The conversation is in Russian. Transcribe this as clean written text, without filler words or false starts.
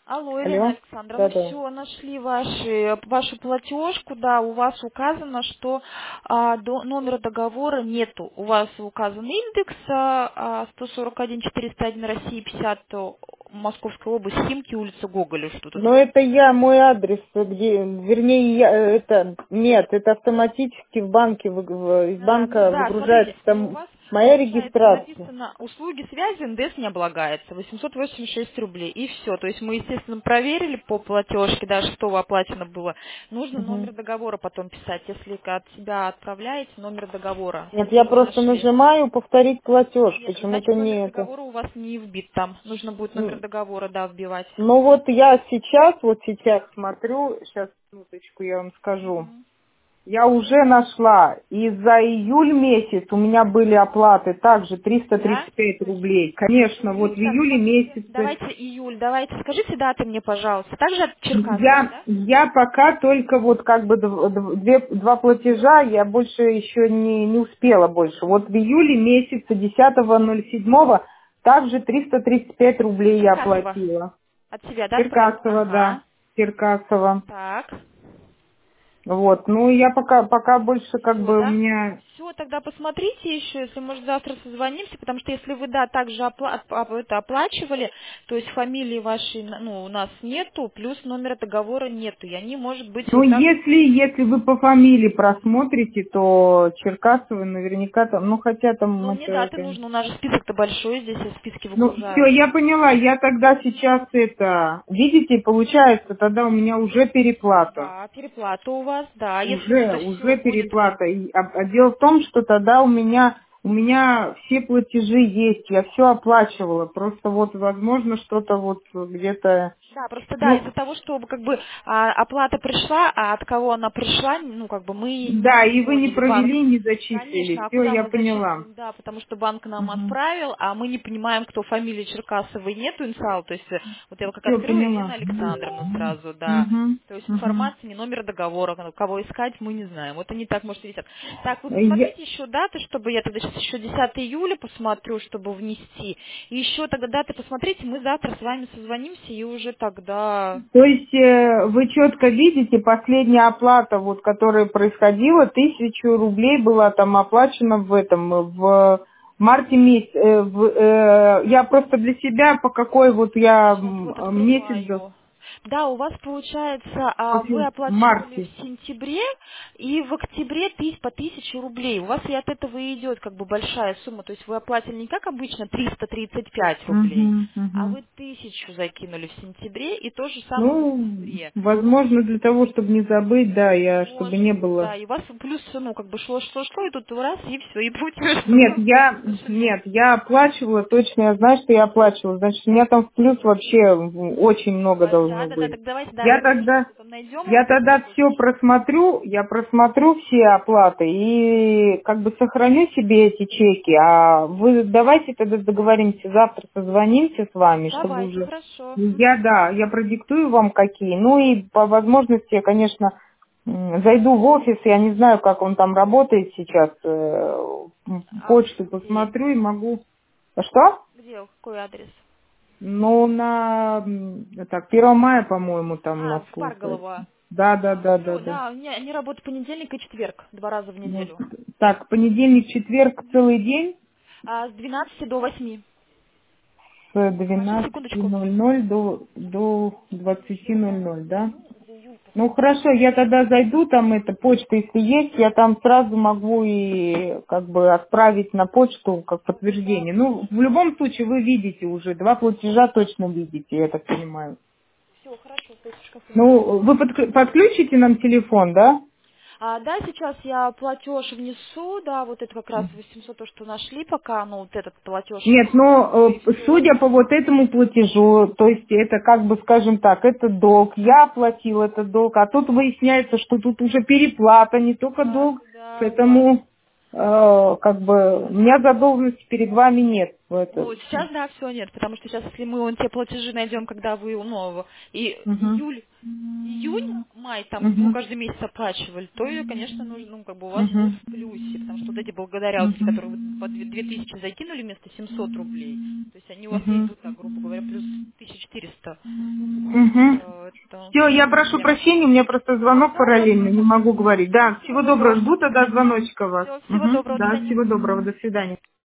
Алло, Елена Алло? Александровна, мы Да-да. все нашли вашу платежку, да, у вас указано, что номера договора нету. У вас указан индекс 141 401 России 50 Московская область, Химки, улица Гоголя, что-то Но такое. это мой адрес, где, вернее, нет, это автоматически в банке, из банка Да, смотрите, выгружается у там вас моя получается регистрация. написано услуги связи НДС не облагается, 886 рублей, и все. То есть мы, естественно, проверили по платежке, да, что оплачено было. Нужно Мгм. номер договора потом писать, если от себя отправляете номер договора, Нет, я если вы просто нашли. нажимаю повторить платеж, Нет, почему-то значит, номер не это. договора у вас не вбит там. Нужно будет номер М, договора, да, вбивать. Ну вот я сейчас смотрю, сейчас минуточку я вам скажу. Мгм. Я уже нашла. И за июль месяц у меня были оплаты также Да? 335 То есть рублей. Конечно, вот июль, в так, июле смотрите, месяце давайте июль, давайте, скажите даты мне, пожалуйста. Также от Черкасовой, я, да? я пока только вот как бы два платежа, я больше еще не успела больше. Вот в июле месяце 10.07 также 335 рублей я Черкасова. оплатила. От себя, да, отправить? Черкасова, да, Ага. Черкасова. Так. Вот, ну я пока больше как Все, бы у да? меня. Все, тогда посмотрите еще, если, может, завтра созвонимся, потому что если вы, да, также это оплачивали, то есть фамилии вашей, ну, у нас нету, плюс номера договора нету, и они, может быть, Ну, вы так... если вы по фамилии просмотрите, то Черкасовы наверняка там, ну, хотя там Ну, мне даты это. нужно, у нас же список-то большой, здесь все списки Ну, все, я выгружаются. поняла, я тогда сейчас это, видите, получается, тогда у меня уже переплата. Да, переплата у вас, да, если Уже, это все уже будет... переплата. А дело в том, что тогда у меня все платежи есть, я все оплачивала. Просто вот, возможно, что-то вот где-то, Да, просто да, ну, из-за того, что как бы оплата пришла, а от кого она пришла, ну как бы мы да, не и вы не поняли, банк. провели, не зачислили. Конечно, а Все, куда я мы поняла. зачислим, да, потому что банк нам Угу. отправил, а мы не понимаем, кто фамилия Черкасовой, нету инициал, то есть вот я как Все, открыла поняла. Елена Александровна сразу, да. Угу. То есть Угу. информации, не номер договора, кого искать, мы не знаем. Вот они так, может, висят. Так, вы Я, посмотрите еще даты, чтобы я тогда сейчас еще 10 июля посмотрю, чтобы внести. И еще тогда даты посмотрите, мы завтра с вами созвонимся и уже тогда... То есть вы четко видите, последняя оплата, вот, которая происходила, 1000 рублей была там оплачена в марте месяце. Я просто для себя, по какой вот я Сейчас вот месяц, открываю. Да, у вас получается, вы в оплачивали марте. в сентябре и в октябре по 1000 рублей. У вас и от этого и идет как бы большая сумма. То есть вы оплатили не как обычно 335 рублей, Мгм, а мгм. вы 1000 закинули в сентябре и то же самое в Ну, октябре. возможно, для того, чтобы не забыть, да, чтобы Может не быть, было. да. И у вас плюс, ну, как бы шло, и тут раз, и все, и платеж Нет, просто, к нет, сожалению. я оплачивала, точно я знаю, что я оплачивала. Значит, у меня там в плюс вообще очень У много вас, да, должно да, да, быть. так давайте, да, Я давайте тогда, что-то там найдем у я вас в тогда все платежке. просмотрю, я просмотрю все оплаты и как бы сохраню себе эти чеки. А вы давайте тогда договоримся, завтра созвонимся с вами, чтобы Давайте, уже хорошо. я продиктую вам какие. Ну и по возможности, я, конечно, зайду в офис, я не знаю, как он там работает сейчас, А почту где? посмотрю и могу... Что? Где? Какой адрес? Ну, так, 1 мая, по-моему, там у нас В получается. Парголово. Да, да, да, да, Все, да. да, они работают понедельник и четверг, 2 раза в Ну, неделю. так, понедельник, четверг, целый день С 12 до 8. с Сейчас, двенадцати секундочку. ноль ноль до 20:00, да? Где Юлька? Ну хорошо, я тогда зайду, там эта почта, если есть, я там сразу могу и как бы отправить на почту как подтверждение. Ну, в любом случае вы видите уже, два платежа точно видите, я так понимаю. Все, хорошо, то есть шкафы не Ну, вы подключите нам телефон, да? Да, сейчас я платеж внесу, да, вот это как раз 800, то, что нашли пока, ну, вот этот платеж Нет, внесу но и все. судя по вот этому платежу, то есть это как бы, скажем так, это долг, я оплатил этот долг, а тут выясняется, что тут уже переплата, не только долг, Да, у вас. поэтому... как бы, у меня задолженности перед вами нет. Ну, сейчас, да, все нет, потому что сейчас, если мы вон те платежи найдем, когда вы, ну, и Мгм. июнь, май, там, вы Мгм. каждый месяц оплачивали, то, и, конечно, нужно, ну, как бы у вас будет Мгм. в плюсе, потому что вот эти благодаря, вот эти, Мгм. которые вы по 2000 закинули вместо 700 рублей, то есть они у вас и Мгм. идут, так, грубо говоря, плюс 1400. Мгм. Это Все, я прошу прям... прощения, у меня просто звонок Да, да, параллельно, не могу говорить. Да, ничего всего доброго, страшного. жду тогда звоночка вас. Всего Мгм. доброго, до Да, свидания. всего доброго, до свидания.